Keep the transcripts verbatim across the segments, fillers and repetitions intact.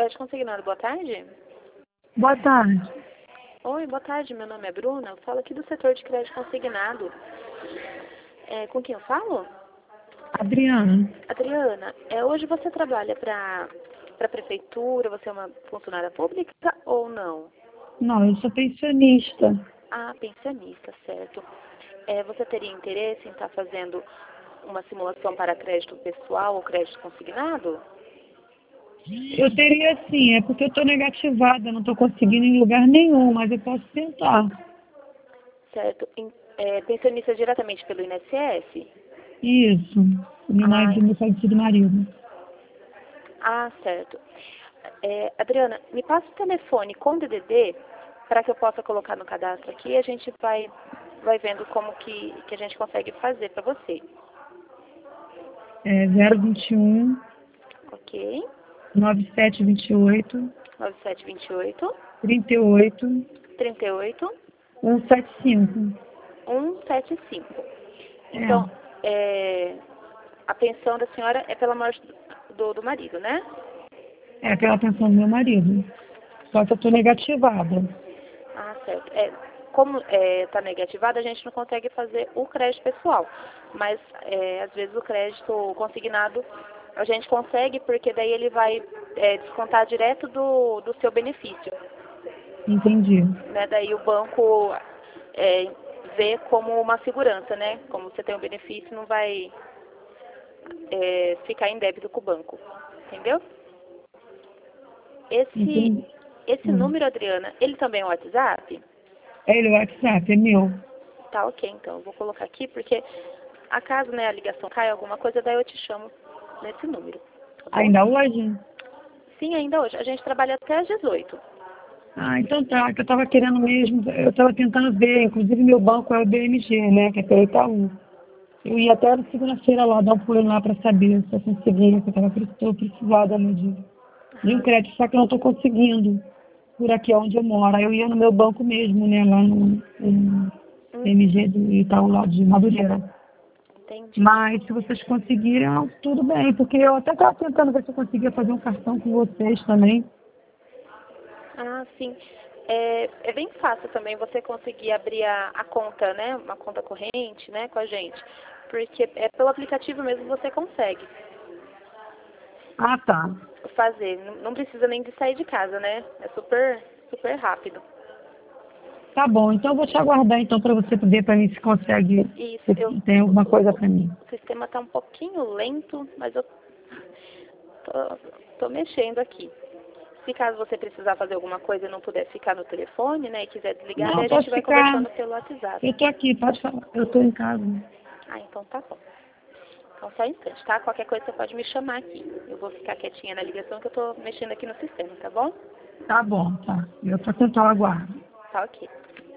Crédito consignado, boa tarde. Boa tarde. Oi, boa tarde, meu nome é Bruna, eu falo aqui do setor de crédito consignado. É, com quem eu falo? Adriana. Adriana, é, hoje você trabalha para a prefeitura, você é uma funcionária pública ou não? Não, eu sou pensionista. Ah, pensionista, certo. É, você teria interesse em estar fazendo uma simulação para crédito pessoal ou crédito consignado? Eu teria sim, é porque eu estou negativada, não estou conseguindo em lugar nenhum, mas eu posso tentar. Certo. Em- É, pensionista diretamente pelo I N S S? Isso, meu Ah, marido, meu falecido marido. ah, certo. É, Adriana, me passa o telefone com D D D para que eu possa colocar no cadastro aqui e a gente vai, vai vendo como que, que a gente consegue fazer para você. É zero vinte e um, Ok? nove sete dois oito, nove sete dois oito, trinta e oito, três oito, cento e setenta e cinco. um sete cinco. Então, É, é, a pensão da senhora é pela morte do, do marido, né? é pela pensão do meu marido. Só que eu estou negativada. Ah, certo. É, como está negativado, a gente não consegue fazer o crédito pessoal. Mas, é, às vezes, o crédito consignado a gente consegue, porque daí ele vai é, descontar direto do, do seu benefício. Entendi. Né? Daí o banco é, vê como uma segurança, né? Como você tem um benefício, não vai é, ficar em débito com o banco. Entendeu? Esse, Entendi. esse Hum. número, Adriana, ele também é um WhatsApp? É ele, o WhatsApp, é meu. Tá, ok, então. Eu vou colocar aqui, porque acaso, né, a ligação cai alguma coisa, daí eu te chamo nesse número. Tá bom? Ainda hoje? Sim, ainda hoje. A gente trabalha até às dezoito. Ah, então tá, que eu estava querendo mesmo, eu estava tentando ver, inclusive meu banco é o B M G, né, que é pelo Itaú. Eu ia até na segunda-feira lá, dar um pulo lá para saber se eu conseguia, que eu estava precisada né, de, de um Aham. crédito, só que eu não estou conseguindo por aqui onde eu moro. Aí eu ia no meu banco mesmo, né, lá no, no Hum, B M G do Itaú lá de Madureira. entendi. Mas se vocês conseguirem, ah, tudo bem, porque eu até estava tentando ver se eu conseguia fazer um cartão com vocês também. Ah, sim. É, é bem fácil também você conseguir abrir a, a conta, né? Uma conta corrente, né, com a gente. Porque é pelo aplicativo mesmo você consegue Ah, tá. fazer. Não, não precisa nem de sair de casa, né? É super, super rápido. Tá bom, então eu vou te aguardar então para você ver para mim se consegue, Isso, eu, se tem alguma o, coisa o, para mim. o sistema está um pouquinho lento, mas eu tô, tô mexendo aqui. Se caso você precisar fazer alguma coisa e não puder ficar no telefone, né, e quiser desligar, daí Não, a gente posso vai ficar. conversando pelo WhatsApp. Eu tô aqui, pode falar. Eu tô em casa. Ah, então tá bom. Então só um instante, tá? Qualquer coisa você pode me chamar aqui. Eu vou ficar quietinha na ligação que eu tô mexendo aqui no sistema, tá bom? Tá bom, tá. Eu tô tentando aguardar. Tá ok.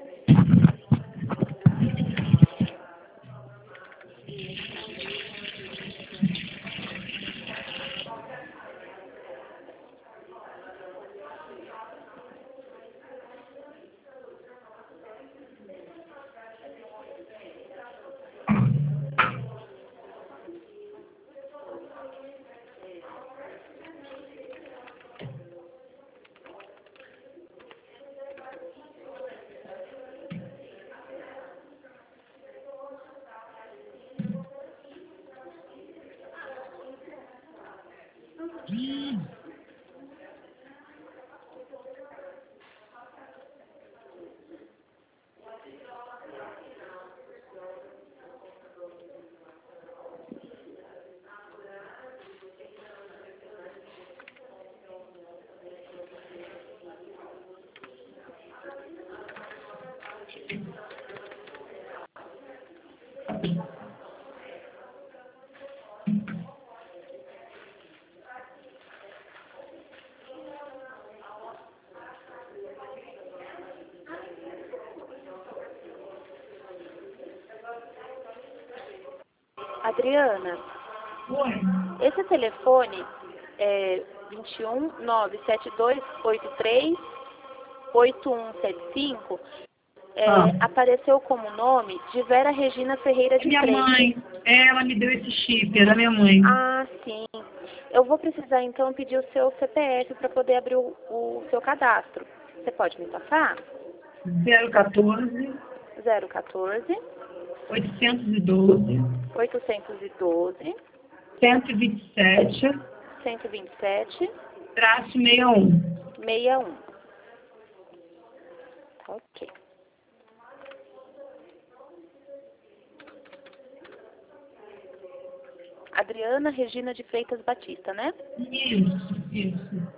Adriana, Oi. esse telefone é vinte e um, nove sete dois oito três, oito um sete cinco. É, Ah. Apareceu como nome de Vera Regina Ferreira de Minha Freitas. mãe, ela me deu esse chip, é da minha mãe. Ah, sim. Eu vou precisar, então, pedir o seu C P F para poder abrir o, o seu cadastro. Você pode me passar? zero quatorze, zero quatorze, oitocentos e doze, oitocentos e doze, cento e vinte e sete, cento e vinte e sete, traço sessenta e um. sessenta e um. Tá, ok. Adriana Regina de Freitas Batista, né? Isso, isso.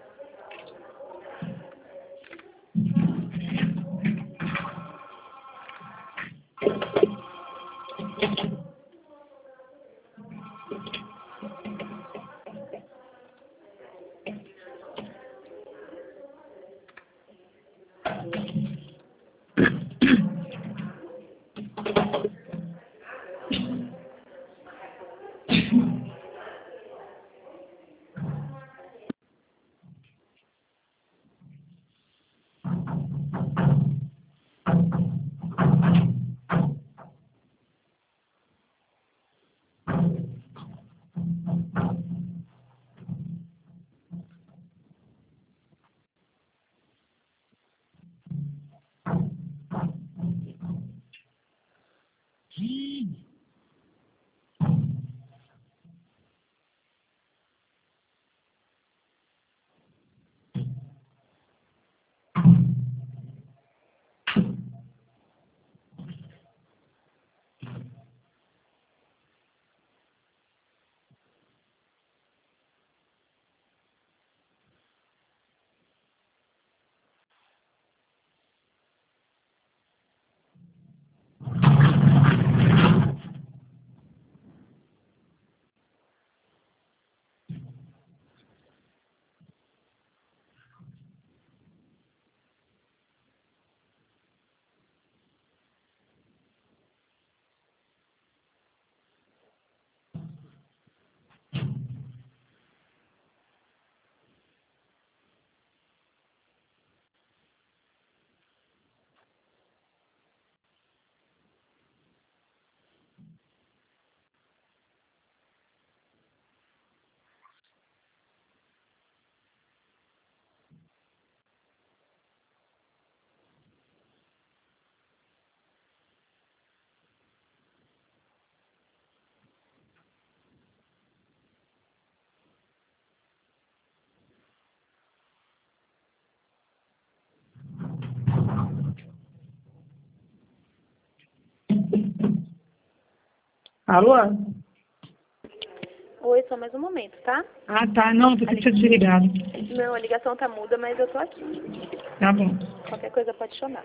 Alô? Oi, só mais um momento, tá? Ah, tá. Não, você tinha desligado. Não, a ligação tá muda, mas eu tô aqui. Tá bom. Qualquer coisa pode chamar.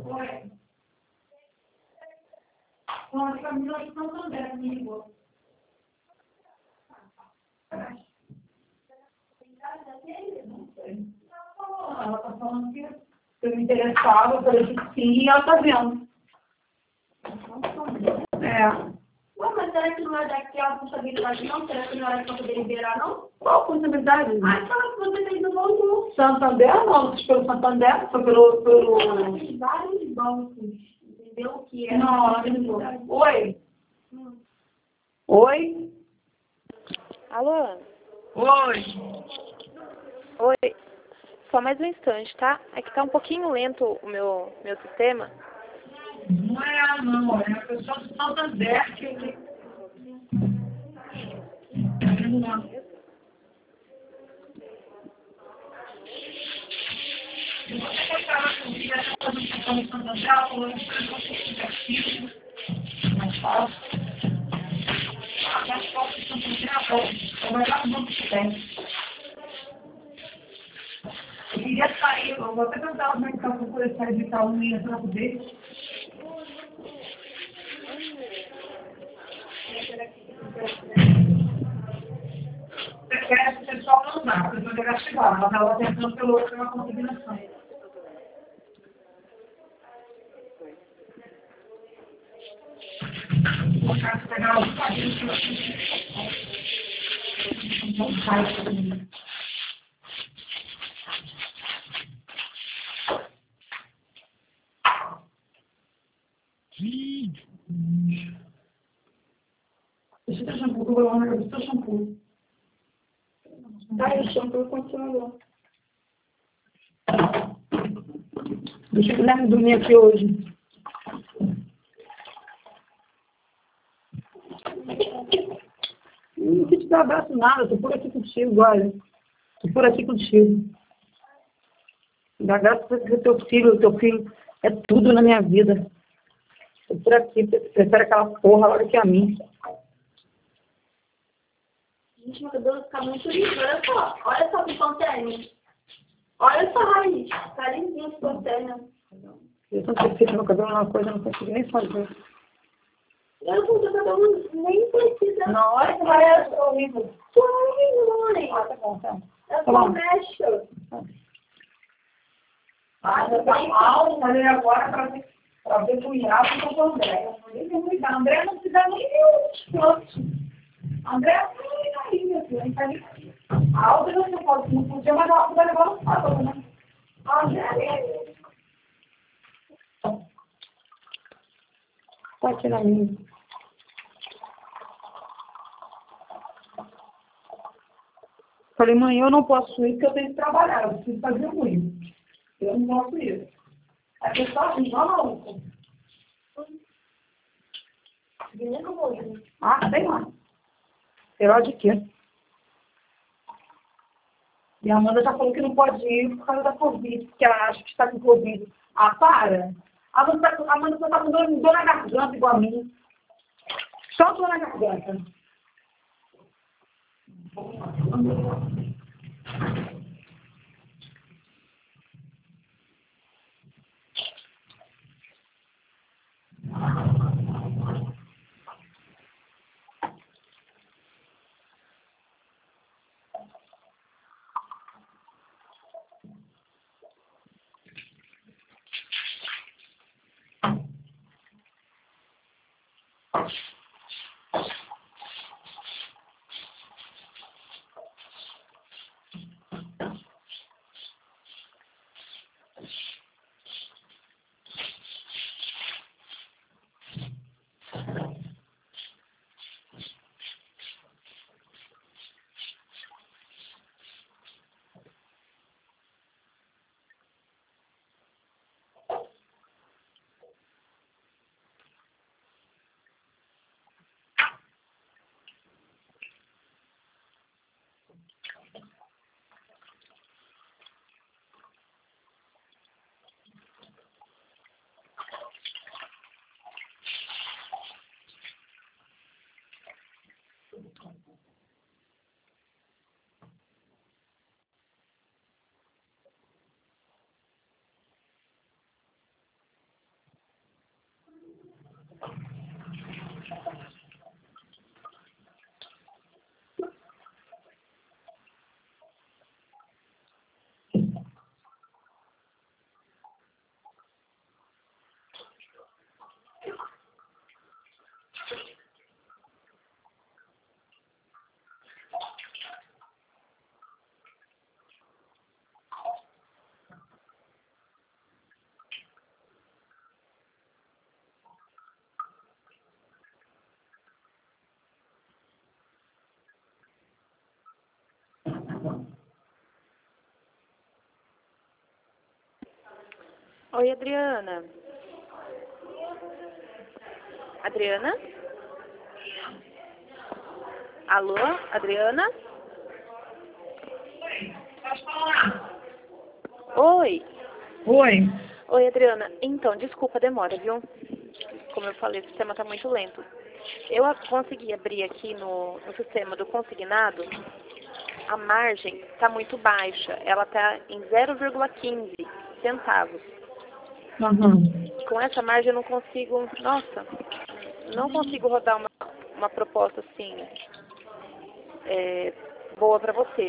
Oi. Olha, Camila, que não tô dando, me ligou. Não sei. Ela tá falando que eu me interessava, eu falei que sim, e ela tá vendo. É. Ué, mas será que não é daqui a responsabilidade não? Será que não era para poder liberar, não? Qual a responsabilidade? Ah, então que você fez no banco. Santander, não, pelo Santander, foi pelo... pelo... Tem vários bancos, entendeu? Que é Não, ela me ligou. Oi. Hum. Oi? Alô? Oi. Oi. Só mais um instante, tá? É que tá um pouquinho lento o meu, meu sistema. Não é ela, não. É a pessoa do Santander que... Eu queria sair, eu vou até tentar como é que tá para poder sair de Itaú e entrar por dentro. Você quer que o pessoal não dá, a pessoa deve chegar, ela estava tentando pelo outro pela configuração. Vou pegar os quadrinhos que eu fiz. Não sai comigo. Deixa eu ter shampoo, que eu vou lavar na cabeça do shampoo. Ah, o shampoo continuou. Deixa eu Guilherme dormir aqui hoje. Não quis te dar abraço nada, eu tô por aqui contigo, olha. Tô por aqui contigo. Dá graças a Deus, teu filho, o teu filho é tudo na minha vida. Tô por aqui, prefere aquela porra logo que a mim. Gente, meu cabelo fica muito liso. Olha só. Olha só que contém. Olha só, Raiz. Tá lisinho esse contém. Eu tanto que fica no cabelo uma coisa, eu não consigo nem fazer. Eu não tô cabelo nem precisa. Não, olha que vai ser horrível. Ai, mãe. Ah, tá bom, tá. Eu Tá bom. só mexo. Ah, já tá mal, mas aí agora pra ver, pra ver o Iago com o André. André não se dá nem minutos. André não fica aí, meu filho. Tá ali. A Alda não pode, não podia, mas a Alda vai levar no sábado, né? André. Tá aqui na minha. Falei, mãe, eu não posso ir porque eu tenho que trabalhar, eu preciso fazer muito. Eu não posso ir. A pessoa assim, não, não. Ah, sei lá. Sei lá de quê. E a Amanda já falou que não pode ir por causa da Covid, porque ela acha que está com Covid. Ah, para. A Amanda só está com dor, dor na garganta igual a mim. Só dor na garganta. Oi, Adriana. Adriana? Alô, Adriana? Pode falar. Oi. Oi. Oi, Adriana. Então, desculpa a demora, viu? Como eu falei, o sistema está muito lento. Eu a- consegui abrir aqui no, no sistema do consignado, a margem está muito baixa. Ela está em zero vírgula quinze centavos. Uhum. Com essa margem eu não consigo, nossa, não consigo rodar uma, uma proposta assim, é, boa para você.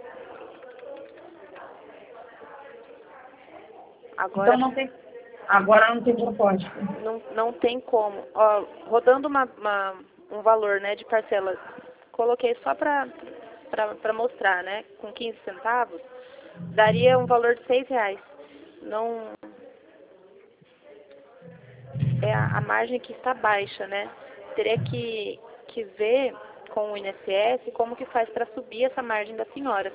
Agora Então não tem. Agora não tem proposta. não, não tem como. Ó, rodando uma, uma, um valor, né, de parcela, coloquei só para para mostrar, né, com quinze centavos, daria um valor de seis reais. Não, é a, a margem que está baixa, né? Teria que, que ver com o I N S S como que faz para subir essa margem da senhora.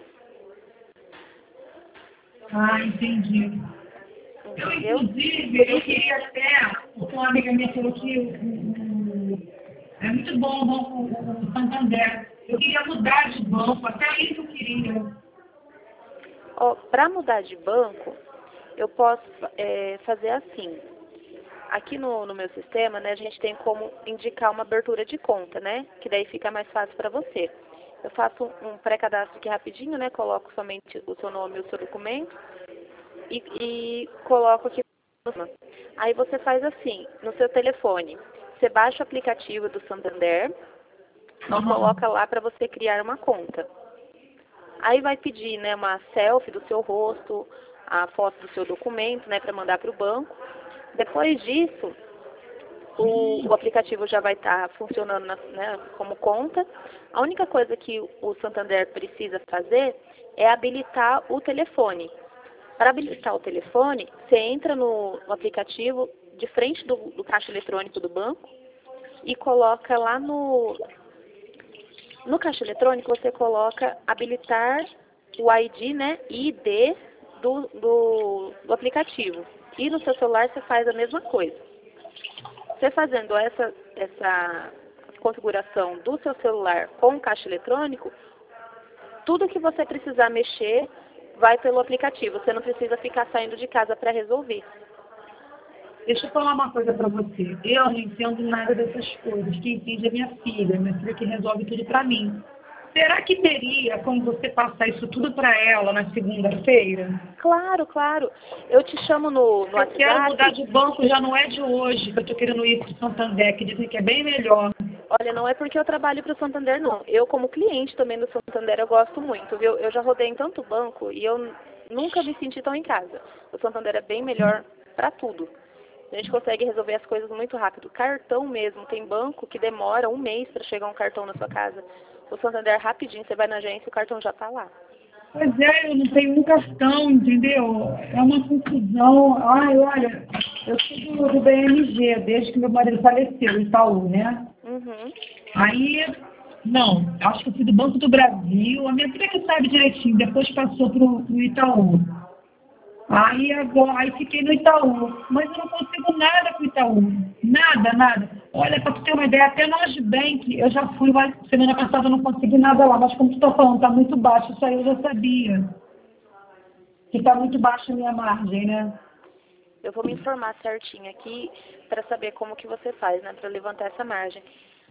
Ah, entendi. Eu, Entendeu? inclusive, eu queria até, porque uma amiga minha falou que o- o- é muito bom o banco o Santander. Eu queria mudar de banco, até isso eu queria. Ó, para mudar de banco, eu posso é, fazer assim. Aqui no, no meu sistema, né, a gente tem como indicar uma abertura de conta, né? Que daí fica mais fácil para você. Eu faço um pré-cadastro aqui rapidinho, né? Coloco somente o seu nome e o seu documento e, e coloco aqui. Aí você faz assim, no seu telefone, você baixa o aplicativo do Santander e Uhum. coloca lá para você criar uma conta. Aí vai pedir, né, uma selfie do seu rosto, a foto do seu documento, né, para mandar para o banco. Depois disso, o, o aplicativo já vai estar funcionando na, né, como conta. A única coisa que o Santander precisa fazer é habilitar o telefone. Para habilitar o telefone, você entra no, no aplicativo de frente do, do caixa eletrônico do banco e coloca lá no, no caixa eletrônico, você coloca habilitar o I D, né, I D do, do, do aplicativo. E no seu celular você faz a mesma coisa. Você fazendo essa, essa configuração do seu celular com o caixa eletrônico, tudo que você precisar mexer vai pelo aplicativo. Você não precisa ficar saindo de casa para resolver. Deixa eu falar uma coisa para você. Eu não entendo nada dessas coisas. Quem entende é minha filha, minha filha que resolve tudo para mim. Será que teria como você passar isso tudo para ela na segunda-feira? Claro, claro. Eu te chamo no, no Eu quero WhatsApp. mudar de banco, já não é de hoje que eu estou querendo ir para o Santander, que dizem que é bem melhor. Olha, não é porque eu trabalho para o Santander, não. Eu, como cliente também do Santander, eu gosto muito, viu? Eu já rodei em tanto banco e eu nunca me senti tão em casa. O Santander é bem melhor para tudo. A gente consegue resolver as coisas muito rápido. Cartão mesmo, tem banco que demora um mês para chegar um cartão na sua casa. O Santander, rapidinho, você vai na agência e o cartão já está lá. Pois é, eu não tenho um cartão, entendeu? É uma confusão. Ai, olha, eu sou do, do B M G, desde que meu marido faleceu, Itaú, né? Uhum. Aí, não, acho que eu fui do Banco do Brasil, a minha filha que sabe direitinho, depois passou para o Itaú. Aí agora, aí fiquei no Itaú, mas eu não consigo nada com o Itaú, nada, nada. Olha, para tu ter uma ideia, até no Agibank, eu já fui lá, semana passada eu não consegui nada lá, mas como tu está falando, está muito baixo, isso aí eu já sabia. Que está muito baixa a minha margem, né? Eu vou me informar certinho aqui para saber como que você faz, né, para levantar essa margem.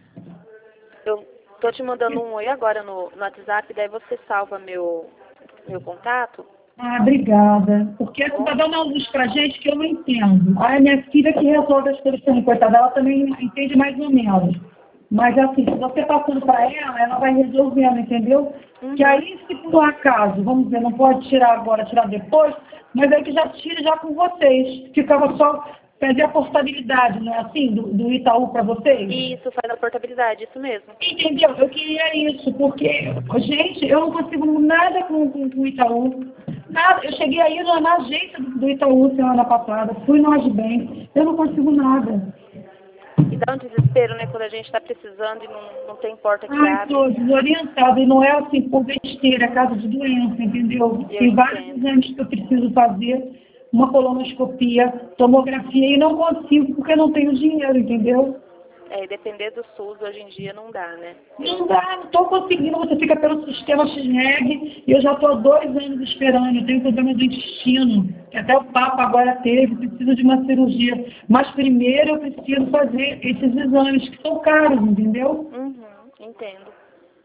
Eu tô te mandando um oi agora no, no WhatsApp, daí você salva meu, meu contato. Ah, obrigada. Porque tu tá dando uma luz pra gente que eu não entendo. Aí a minha filha que resolve as coisas também, coitada, ela também entende mais ou menos. Mas assim, se você passando para ela, ela vai resolvendo, entendeu? Uhum. Que aí, se por um acaso, vamos dizer, não pode tirar agora, tirar depois, mas aí que já tira já com vocês. Ficava só fazer a portabilidade, não é assim, do, do Itaú para vocês? Isso, faz a portabilidade, isso mesmo. Entendeu? Eu queria isso, porque, gente, eu não consigo nada com, com, com o Itaú. Nada. Eu cheguei aí na, na agência do, do Itaú semana passada, fui no Agibank, eu não consigo nada. E dá um desespero, né, quando a gente está precisando e não, não tem porta que Ai, abre. estou desorientada, e não é assim por besteira, é caso de doença, entendeu? Eu Tem vários entendo. exames que eu preciso fazer, uma colonoscopia, tomografia, e não consigo porque eu não tenho dinheiro, entendeu? É, depender do SUS hoje em dia não dá, né? Não dá, não estou conseguindo, você fica pelo sistema X-Reg e eu já estou há dois anos esperando, eu tenho problema do intestino, que até o Papa agora teve, preciso de uma cirurgia. Mas primeiro eu preciso fazer esses exames que são caros, entendeu? Uhum, entendo.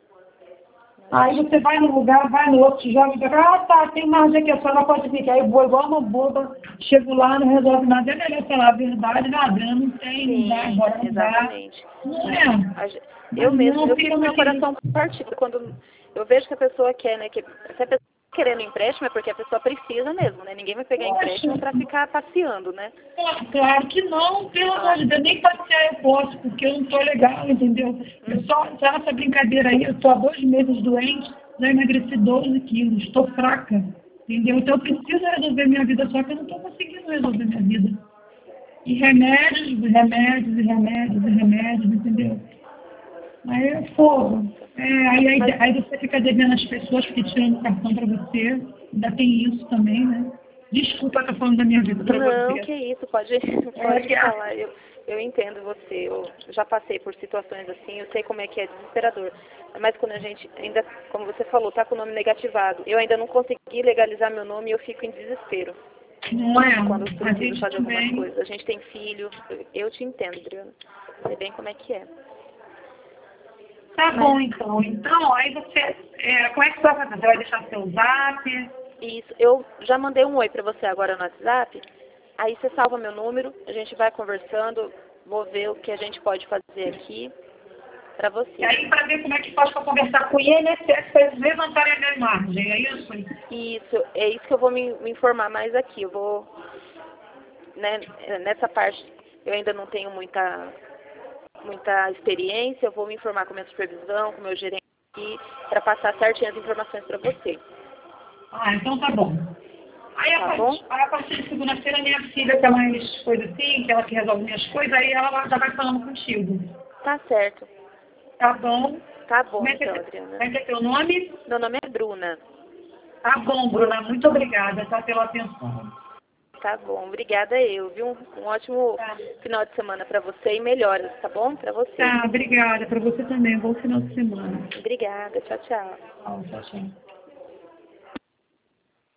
Aí você vai num lugar, vai no outro, joga e fala, ah tá, tem margem aqui, a senhora pode vir. Aí eu vou igual uma boba, chego lá, não resolve nada. É melhor falar a verdade, nada, não tem, Sim, não dá, agora não exatamente. dá. Não é? A ge- Eu Mas mesmo, não, eu fica fico com meu naquele- coração partido quando eu vejo que a pessoa quer, né? Que, se a pessoa tá querendo empréstimo é porque a pessoa precisa mesmo, né? Ninguém vai pegar empréstimo para ficar passeando, né? Claro, claro que não, pelo amor de Deus, nem passear eu posso, porque eu não estou legal, entendeu? Eu só, só essa brincadeira aí, eu estou há dois meses doente, já emagreci doze quilos, estou fraca, entendeu? Então eu preciso resolver minha vida, só que eu não estou conseguindo resolver minha vida. E remédios, remédios, e remédios, e remédios, entendeu? Aí é fogo. É, aí, aí, aí você fica devendo as pessoas que tiram o cartão para você, ainda tem isso também, né? Desculpa estar falando da minha vida para Não, você. que isso, pode, pode É, falar. Eu, eu entendo você, eu já passei por situações assim, eu sei como é que é desesperador. Mas quando a gente ainda, como você falou, tá com o nome negativado, eu ainda não consegui legalizar meu nome e eu fico em desespero. Não é? Quando eu A preciso gente fazer algumas também. coisas. A gente tem filho, eu, eu te entendo, Adriana. Sei bem como é que é. Tá bom, então. Então, aí você, é, como é que você vai fazer? Você vai deixar seu zap? Isso, eu já mandei um oi pra você agora no WhatsApp, aí você salva meu número, a gente vai conversando, vou ver o que a gente pode fazer aqui pra você. E aí, para ver como é que faz para conversar com o I N S S, para eles levantarem a minha margem, é isso? Isso, é isso que eu vou me, me informar mais aqui. Eu vou, né, nessa parte, eu ainda não tenho muita, muita experiência, eu vou me informar com a minha supervisão, com o meu gerente aqui, para passar certinho as informações para você. Ah, então tá bom. Aí, a, Tá partir, bom? aí, a partir de segunda-feira, minha filha, que é mais coisa assim, que ela que resolve minhas coisas, aí ela já vai falando contigo. Tá certo. Tá bom? Tá bom, Como é que então, é, Adriana. como é, que é teu nome? Meu nome é Bruna. Tá bom, Bruna. Muito obrigada, tá, pela atenção. Tá bom, obrigada eu, viu? Um, um ótimo Tá. final de semana pra você e melhoras, tá bom? Pra você. Tá, obrigada. Para você também. Bom final de semana. Obrigada, tchau, tchau. Tchau, tchau, tchau.